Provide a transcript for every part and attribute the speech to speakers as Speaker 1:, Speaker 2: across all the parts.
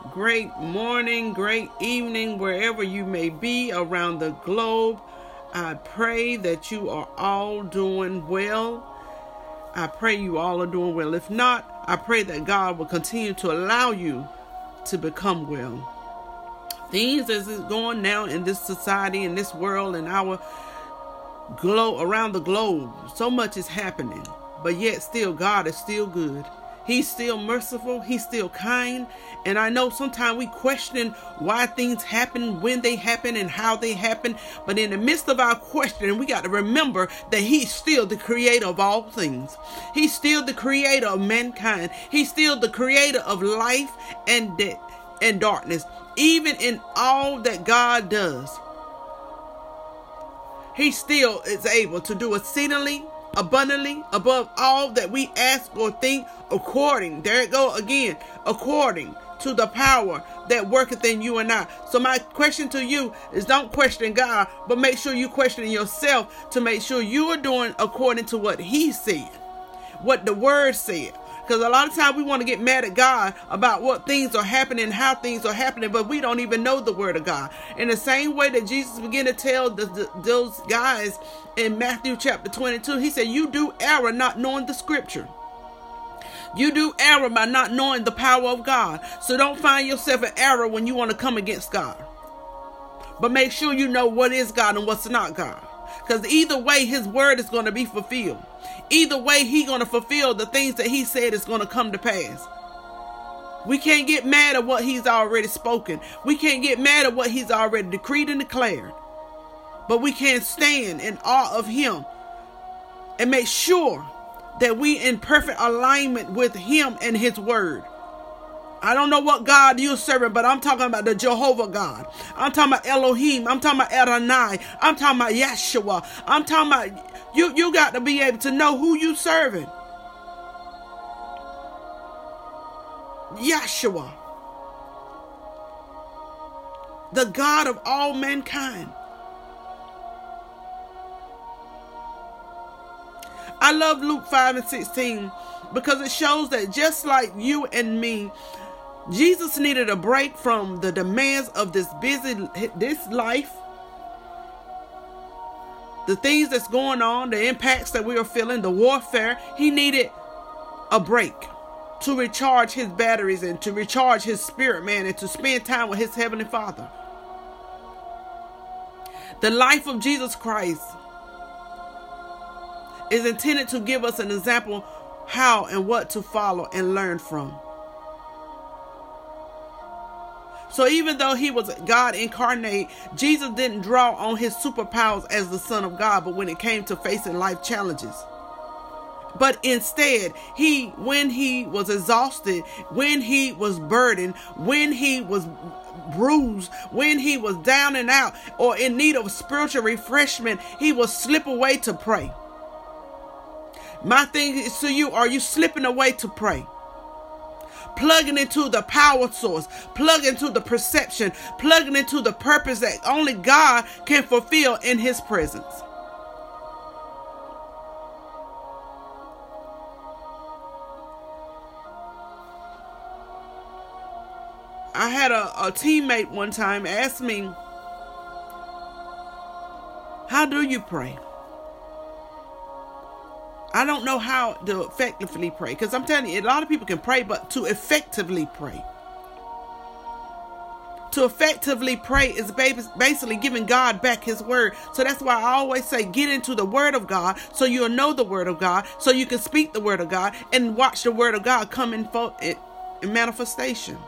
Speaker 1: great morning, great evening, wherever you may be around the globe. I pray that you are all doing well. I pray you all are doing well. If not, I pray that God will continue to allow you to become well. Things as is going now in this society, in this world, in our globe, around the globe, so much is happening. But yet still, God is still good. He's still merciful. He's still kind. And I know sometimes we question why things happen, when they happen, and how they happen. But in the midst of our questioning, we got to remember that He's still the creator of all things. He's still the creator of mankind. He's still the creator of life and death and darkness. Even in all that God does, He still is able to do exceedingly abundantly above all that we ask or think, according to the power that worketh in you and I. So my question to you is, don't question God, but make sure you question yourself to make sure you are doing according to what He said, what the Word said. Because a lot of times we want to get mad at God about what things are happening, how things are happening, but we don't even know the Word of God. In the same way that Jesus began to tell those guys in Matthew chapter 22, He said, you do error not knowing the Scripture. You do error by not knowing the power of God. So don't find yourself in error when you want to come against God. But make sure you know what is God and what's not God. Because either way, His word is going to be fulfilled. Either way, He's going to fulfill the things that He said is going to come to pass. We can't get mad at what He's already spoken. We can't get mad at what He's already decreed and declared. But we can stand in awe of Him and make sure that we in perfect alignment with Him and His word. I don't know what God you're serving, but I'm talking about the Jehovah God. I'm talking about Elohim. I'm talking about Adonai. I'm talking about Yeshua. I'm talking about you got to be able to know who you serving. Yeshua, the God of all mankind. I love Luke 5:16 because it shows that just like you and me, Jesus needed a break from the demands of this life, the things that's going on, the impacts that we are feeling, the warfare. He needed a break to recharge his batteries and to recharge his spirit man and to spend time with his Heavenly Father. The life of Jesus Christ is intended to give us an example how and what to follow and learn from. So even though He was God incarnate, Jesus didn't draw on His superpowers as the Son of God, but when it came to facing life challenges. But instead, when He was exhausted, when He was burdened, when He was bruised, when He was down and out or in need of spiritual refreshment, He would slip away to pray. My thing is to you, are you slipping away to pray? Plugging into the power source, plugging into the perception, plugging into the purpose that only God can fulfill in His presence. I had a teammate one time ask me, how do you pray? I don't know how to effectively pray, because I'm telling you, a lot of people can pray, but to effectively pray. To effectively pray is basically giving God back His word. So that's why I always say, get into the word of God so you'll know the word of God, so you can speak the word of God and watch the word of God come in manifestation.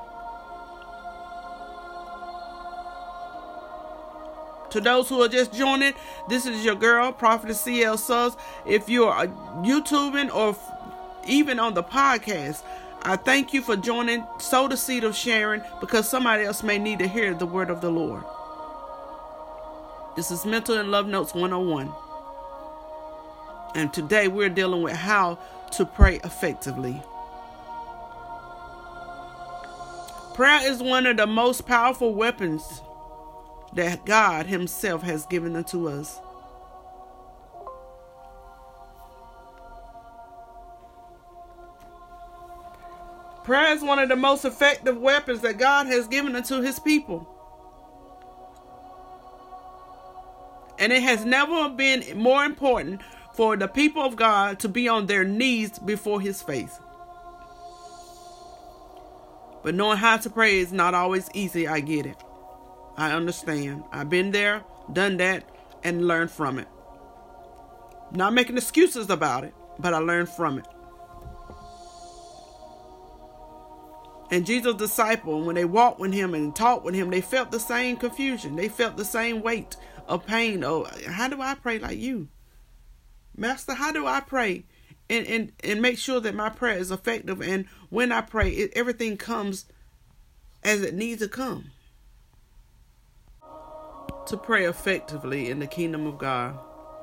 Speaker 1: To those who are just joining, this is your girl, Prophetess C.L. Suggs. If you are YouTubing or even on the podcast, I thank you for joining. Sow the seed of sharing, because somebody else may need to hear the word of the Lord. This is Mental and Love Notes 101. And today we're dealing with how to pray effectively. Prayer is one of the most powerful weapons that God Himself has given unto us. Prayer is one of the most effective weapons that God has given unto his people. And it has never been more important for the people of God to be on their knees before his face. But knowing how to pray is not always easy. I get it. I understand. I've been there, done that, and learned from it. Not making excuses about it, but I learned from it. And Jesus' disciples, when they walked with him and talked with him, they felt the same confusion. They felt the same weight of pain. Oh, how do I pray like you? Master, how do I pray and make sure that my prayer is effective? And when I pray, everything comes as it needs to come. To pray effectively in the kingdom of God.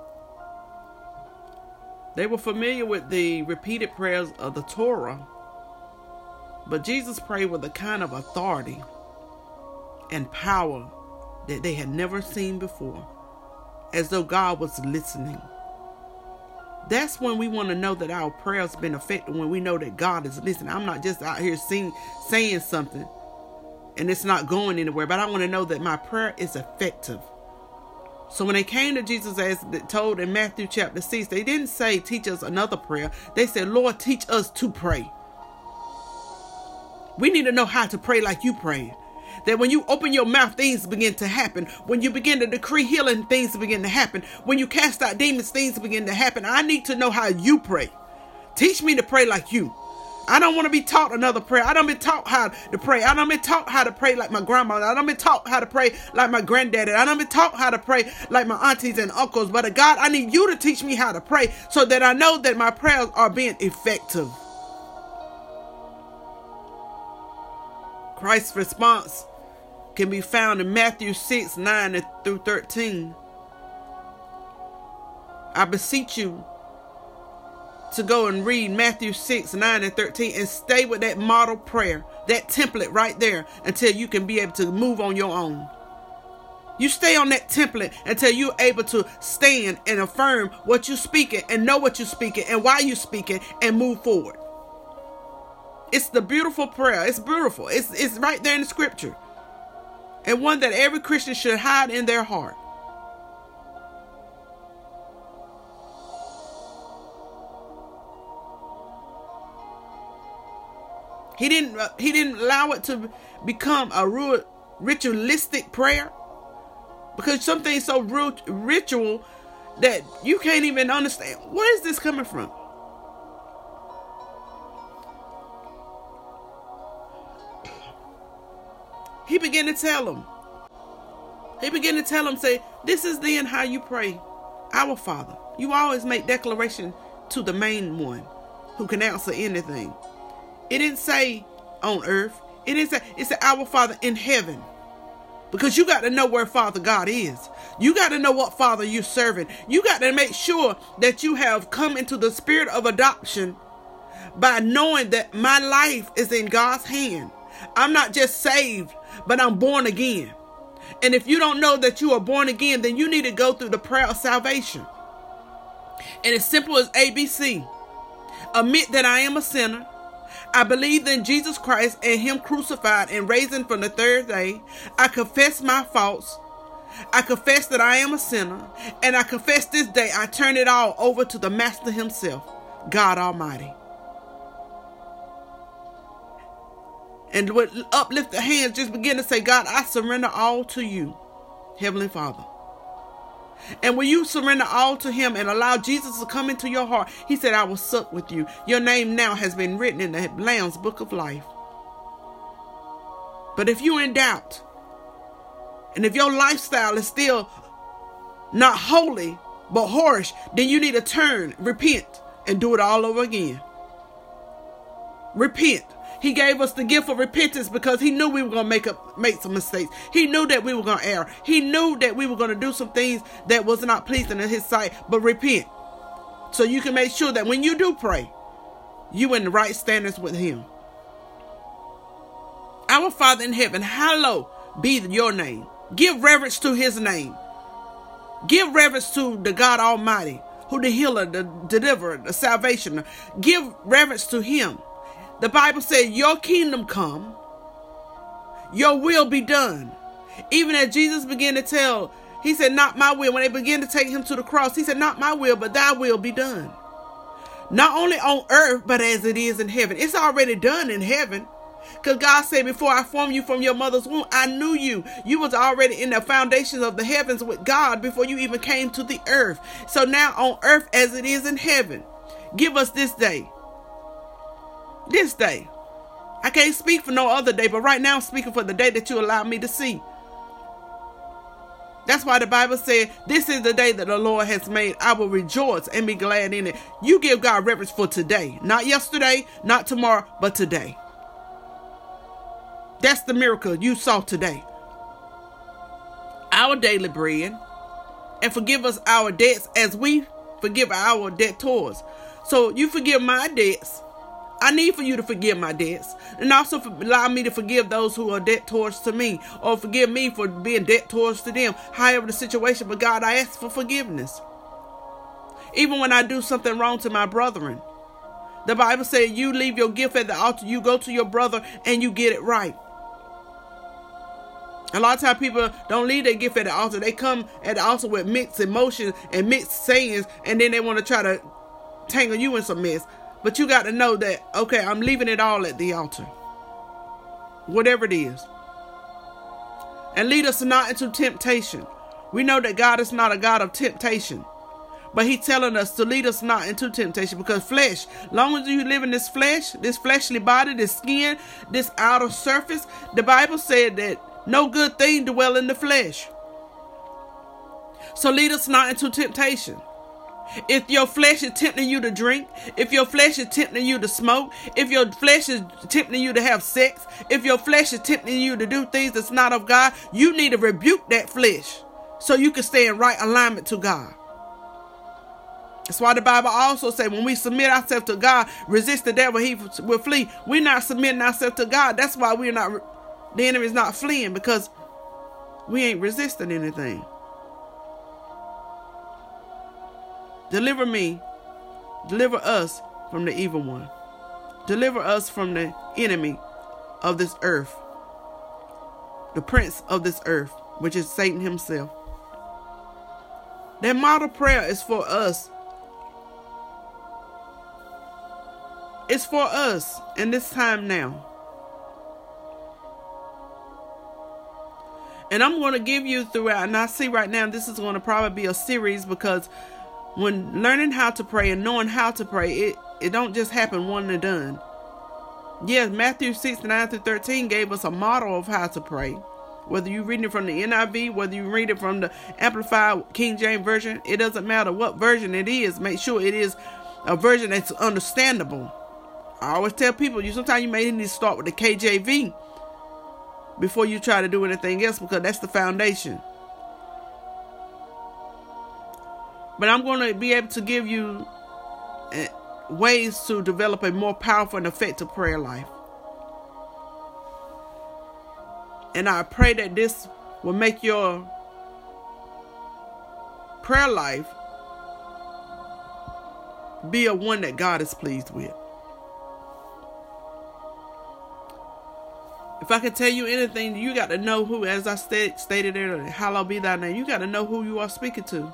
Speaker 1: They were familiar with the repeated prayers of the Torah, but Jesus prayed with a kind of authority and power that they had never seen before, as though God was listening. That's when we want to know that our prayers been effective, when we know that God is listening. I'm not just out here saying something and it's not going anywhere, but I want to know that my prayer is effective. So when they came to Jesus, as told in Matthew chapter 6, they didn't say, teach us another prayer. They said, Lord, teach us to pray. We need to know how to pray like you pray. That when you open your mouth, things begin to happen. When you begin to decree healing, things begin to happen. When you cast out demons, things begin to happen. I need to know how you pray. Teach me to pray like you. I don't want to be taught another prayer. I don't been taught how to pray. I don't been taught how to pray like my grandma. I don't been taught how to pray like my granddaddy. I don't been taught how to pray like my aunties and uncles. But God, I need you to teach me how to pray so that I know that my prayers are being effective. Christ's response can be found in Matthew 6, 9 through 13. I beseech you to go and read Matthew 6, 9 and 13 and stay with that model prayer, that template right there until you can be able to move on your own. You stay on that template until you're able to stand and affirm what you're speaking and know what you're speaking and why you're speaking and move forward. It's the beautiful prayer. It's beautiful. It's right there in the scripture. And one that every Christian should hide in their heart. He didn't allow it to become a ritualistic prayer, because something's so ritual that you can't even understand. Where is this coming from? He began to tell them. Say, this is then how you pray. Our Father. You always make declaration to the main one who can answer anything. It didn't say on earth. It said our Father in heaven. Because you got to know where Father God is. You got to know what Father you're serving. You got to make sure that you have come into the spirit of adoption by knowing that my life is in God's hand. I'm not just saved, but I'm born again. And if you don't know that you are born again, then you need to go through the prayer of salvation. And it's simple as ABC. Admit that I am a sinner. I believe in Jesus Christ and Him crucified and raised from the third day. I confess my faults. I confess that I am a sinner. And I confess this day I turn it all over to the Master Himself, God Almighty. And with uplifted hands, just begin to say, God, I surrender all to you, Heavenly Father. And when you surrender all to Him and allow Jesus to come into your heart, He said, I will sup with you. Your name now has been written in the Lamb's Book of Life. But if you're in doubt, and if your lifestyle is still not holy, but whorish, then you need to turn, repent, and do it all over again. Repent. He gave us the gift of repentance because He knew we were going to make some mistakes. He knew that we were going to err. He knew that we were going to do some things that was not pleasing in His sight. But repent. So you can make sure that when you do pray, you in the right standards with Him. Our Father in heaven, hallowed be your name. Give reverence to His name. Give reverence to the God Almighty, who the healer, the deliverer, the salvation. Give reverence to Him. The Bible said, your kingdom come, your will be done. Even as Jesus began to tell, he said, not my will. When they began to take him to the cross, he said, not my will, but thy will be done. Not only on earth, but as it is in heaven. It's already done in heaven. Because God said, before I formed you from your mother's womb, I knew you. You was already in the foundations of the heavens with God before you even came to the earth. So now on earth as it is in heaven, give us this day. This day. I can't speak for no other day, but right now I'm speaking for the day that you allow me to see. That's why the Bible said, this is the day that the Lord has made. I will rejoice and be glad in it. You give God reverence for today. Not yesterday, not tomorrow, but today. That's the miracle you saw today. Our daily bread. And forgive us our debts as we forgive our debtors. So you forgive my debts. I need for you to forgive my debts. And also allow me to forgive those who are debtors to me. Or forgive me for being debtors to them. However the situation. But God, I ask for forgiveness. Even when I do something wrong to my brethren. The Bible says you leave your gift at the altar. You go to your brother and you get it right. A lot of times people don't leave their gift at the altar. They come at the altar with mixed emotions and mixed sayings. And then they want to try to tangle you in some mess. But you got to know that, okay, I'm leaving it all at the altar. Whatever it is. And lead us not into temptation. We know that God is not a God of temptation. But he's telling us to lead us not into temptation. Because flesh, long as you live in this flesh, this fleshly body, this skin, this outer surface, the Bible said that no good thing dwell in the flesh. So lead us not into temptation. If your flesh is tempting you to drink, if your flesh is tempting you to smoke, if your flesh is tempting you to have sex, if your flesh is tempting you to do things that's not of God, you need to rebuke that flesh so you can stay in right alignment to God. That's why the Bible also says when we submit ourselves to God, resist the devil, he will flee. We're not submitting ourselves to God. That's why the enemy is not fleeing, because we ain't resisting anything. Deliver me, deliver us from the evil one. Deliver us from the enemy of this earth, the prince of this earth, which is Satan himself. That model prayer is for us. It's for us in this time now. And I'm going to give you throughout, and I see right now this is going to probably be a series, because when learning how to pray and knowing how to pray, it don't just happen one and done. Yes, Matthew 6:9-13 gave us a model of how to pray. Whether you read it from the NIV, whether you read it from the Amplified King James Version, it doesn't matter what version it is. Make sure it is a version that's understandable. I always tell people, sometimes you may need to start with the KJV before you try to do anything else, because that's the foundation. But I'm going to be able to give you ways to develop a more powerful and effective prayer life. And I pray that this will make your prayer life be a one that God is pleased with. If I can tell you anything, you got to know who, as I stated earlier, hallowed be thy name. You got to know who you are speaking to.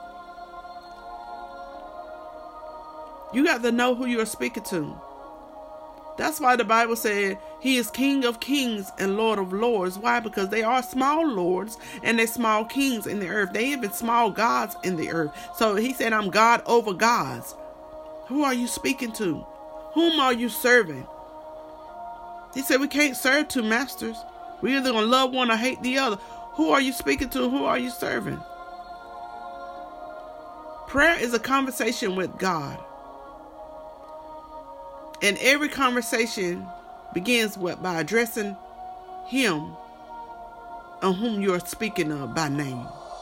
Speaker 1: You got to know who you are speaking to. That's why the Bible said he is King of kings and Lord of lords. Why? Because they are small lords and they're small kings in the earth. They even small gods in the earth. So he said, I'm God over gods. Who are you speaking to? Whom are you serving? He said we can't serve two masters. We're either going to love one or hate the other. Who are you speaking to? Who are you serving? Prayer is a conversation with God. And every conversation begins by addressing him on whom you are speaking of by name.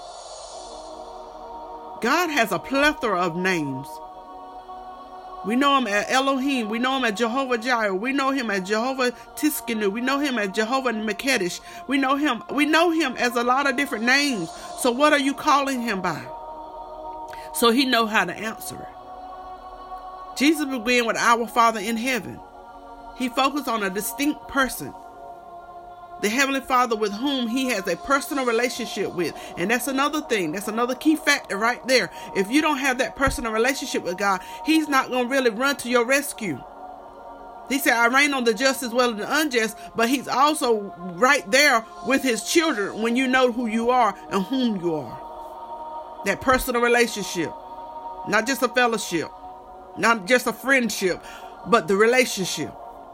Speaker 1: God has a plethora of names. We know him as Elohim. We know him as Jehovah Jireh. We know him as Jehovah Tiskenu. We know him as Jehovah Mekadesh. We know him as a lot of different names. So what are you calling him by? So he know how to answer it. Jesus began with our Father in heaven. He focused on a distinct person, the Heavenly Father, with whom he has a personal relationship with. And that's another thing. That's another key factor right there. If you don't have that personal relationship with God, he's not going to really run to your rescue. He said, I reign on the just as well as the unjust, but he's also right there with his children when you know who you are and whom you are. That personal relationship, not just a fellowship, not just a friendship, but the relationship.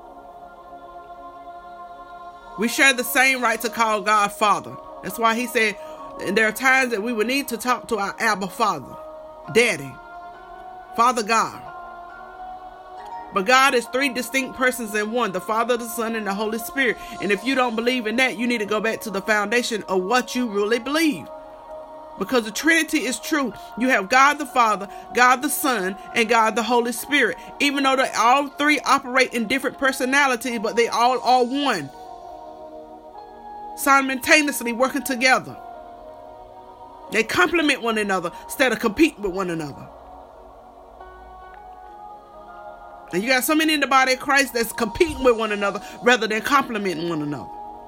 Speaker 1: We share the same right to call God Father. That's why he said, and there are times that we will need to talk to our Abba Father, Daddy, Father God. But God is three distinct persons in one, the Father, the Son, and the Holy Spirit. And if you don't believe in that, you need to go back to the foundation of what you really believe. Because the Trinity is true. You have God the Father, God the Son, and God the Holy Spirit. Even though they all three operate in different personalities, but they all are one. Simultaneously working together. They complement one another instead of competing with one another. And you got so many in the body of Christ that's competing with one another rather than complementing one another.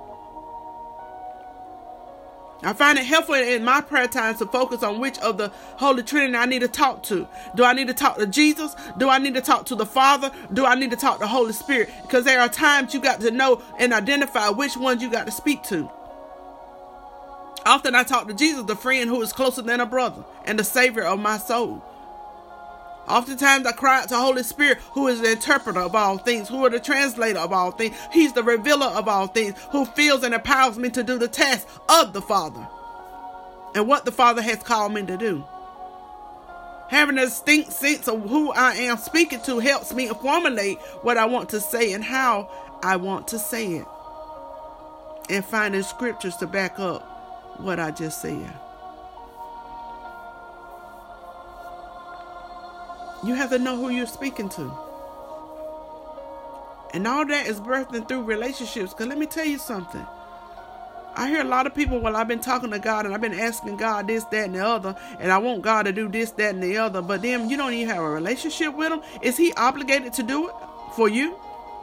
Speaker 1: I find it helpful in my prayer times to focus on which of the Holy Trinity I need to talk to. Do I need to talk to Jesus? Do I need to talk to the Father? Do I need to talk to the Holy Spirit? Because there are times you got to know and identify which ones you got to speak to. Often I talk to Jesus, the friend who is closer than a brother and the Savior of my soul. Oftentimes I cry out to Holy Spirit, who is the interpreter of all things, who is the translator of all things. He's the revealer of all things, who fills and empowers me to do the task of the Father and what the Father has called me to do. Having a distinct sense of who I am speaking to helps me formulate what I want to say and how I want to say it, and finding scriptures to back up what I just said. You have to know who you're speaking to. And all that is birthing through relationships. Because let me tell you something. I hear a lot of people, well, I've been talking to God and I've been asking God this, that, and the other. And I want God to do this, that, and the other. But then you don't even have a relationship with him. Is he obligated to do it for you?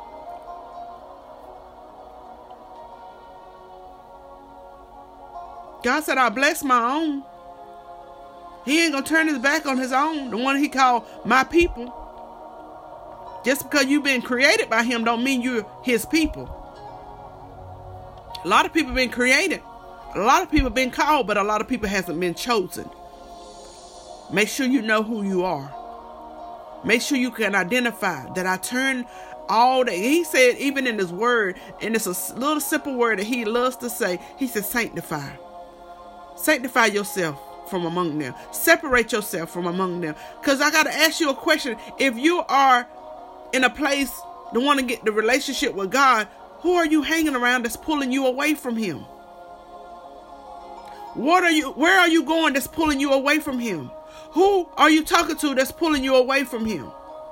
Speaker 1: God said, I bless my own. He ain't going to turn his back on his own, the one he called my people. Just because you've been created by him don't mean you're his people. A lot of people been created. A lot of people been called, but a lot of people hasn't been chosen. Make sure you know who you are. Make sure you can identify that I turn all that. He said, even in his word, and it's a little simple word that he loves to say, he said, sanctify. Sanctify yourself from among them. Separate yourself from among them. Because I got to ask you a question. If you are in a place to want to get the relationship with God, who are you hanging around that's pulling you away from him? Where are you going that's pulling you away from him? Who are you talking to that's pulling you away from him?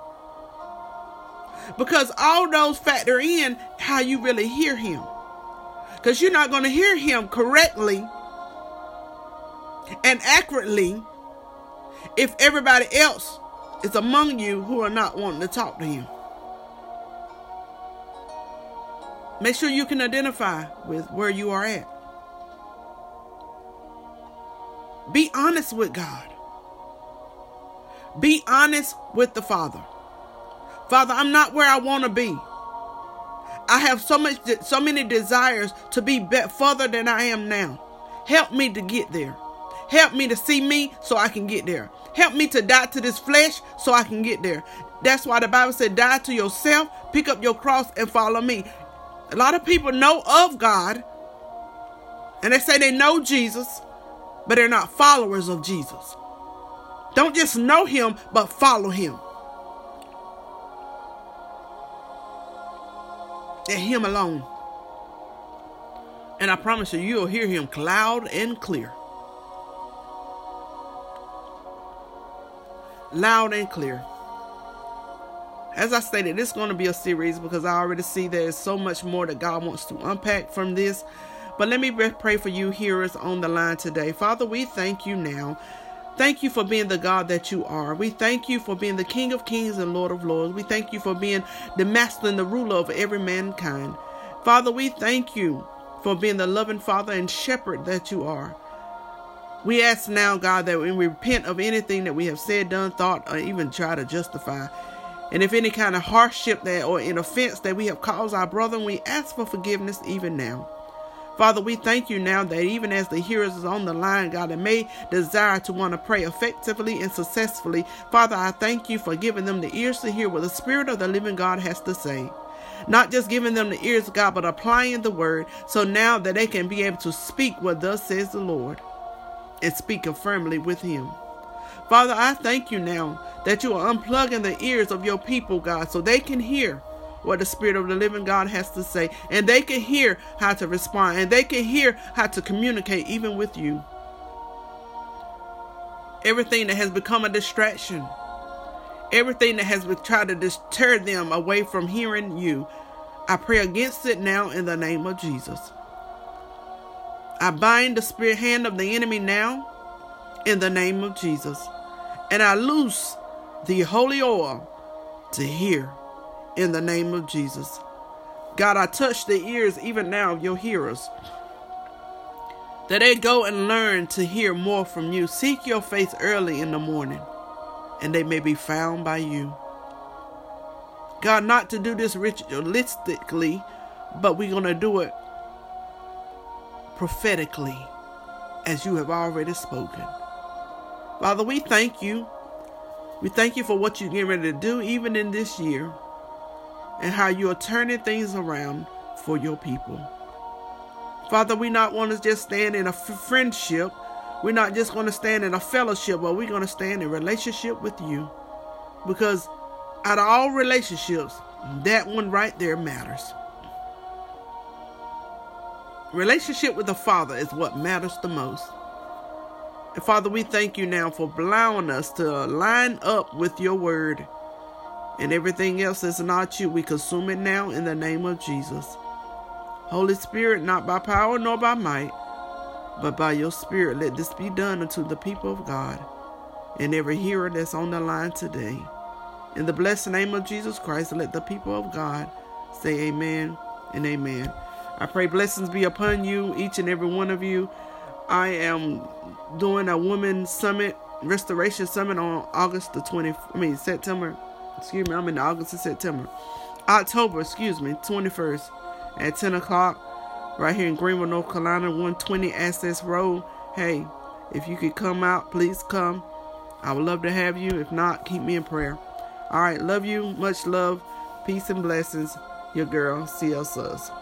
Speaker 1: Because all those factor in how you really hear him. Because you're not going to hear him correctly and accurately if everybody else is among you who are not wanting to talk to him. Make sure you can identify with where you are at. Be honest with God. Be honest with the Father. Father, I'm not where I want to be. I have so many desires to be further than I am now. Help me to get there. Help me to see me so I can get there. Help me to die to this flesh so I can get there. That's why the Bible said, die to yourself, pick up your cross and follow me. A lot of people know of God and they say they know Jesus, but they're not followers of Jesus. Don't just know him, but follow him. And him alone. And I promise you, you'll hear him loud and clear. Loud and clear. As I stated, this is going to be a series because I already see there's so much more that God wants to unpack from this. But let me pray for you hearers on the line today. Father, we thank you now Thank you for being the God that you are. We thank you for being the King of Kings and Lord of Lords. We thank you for being the master and the ruler of every mankind. Father, we thank you for being the loving Father and shepherd that you are. We ask now, God, that when we repent of anything that we have said, done, thought, or even try to justify, and if any kind of hardship that or an offense that we have caused our brother, we ask for forgiveness even now. Father, we thank you now that even as the hearers is on the line, God, that may desire to want to pray effectively and successfully, Father, I thank you for giving them the ears to hear what the Spirit of the living God has to say. Not just giving them the ears, God, but applying the word, so now that they can be able to speak what thus says the Lord and speak firmly with him. Father, I thank you now that you are unplugging the ears of your people, God, so they can hear what the Spirit of the living God has to say, and they can hear how to respond, and they can hear how to communicate even with you. Everything that has become a distraction, everything that has been trying to deter them away from hearing you, I pray against it now in the name of Jesus. I bind the spirit hand of the enemy now in the name of Jesus, and I loose the holy oil to hear in the name of Jesus. God, I touch the ears even now of your hearers, that they go and learn to hear more from you. Seek your face early in the morning, and they may be found by you. God, not to do this ritualistically, but we're going to do it prophetically, as you have already spoken. Father, we thank you. We thank you for what you're getting ready to do even in this year, and how you are turning things around for your people. Father, we not want to just stand in a friendship. We're not just going to stand in a fellowship, but we're going to stand in relationship with you. Because out of all relationships, that one right there matters. Relationship with the Father is what matters the most. And Father, we thank you now for allowing us to line up with your word. And everything else that's not you, we consume it now in the name of Jesus. Holy Spirit, not by power nor by might, but by your Spirit, let this be done unto the people of God and every hearer that's on the line today. In the blessed name of Jesus Christ, let the people of God say amen and amen. I pray blessings be upon you, each and every one of you. I am doing a women's summit, restoration summit on October 21st at 10 o'clock right here in Greenville, North Carolina, 120 Access Road. Hey, if you could come out, please come. I would love to have you. If not, keep me in prayer. All right, love you. Much love. Peace and blessings. Your girl, CL Suz.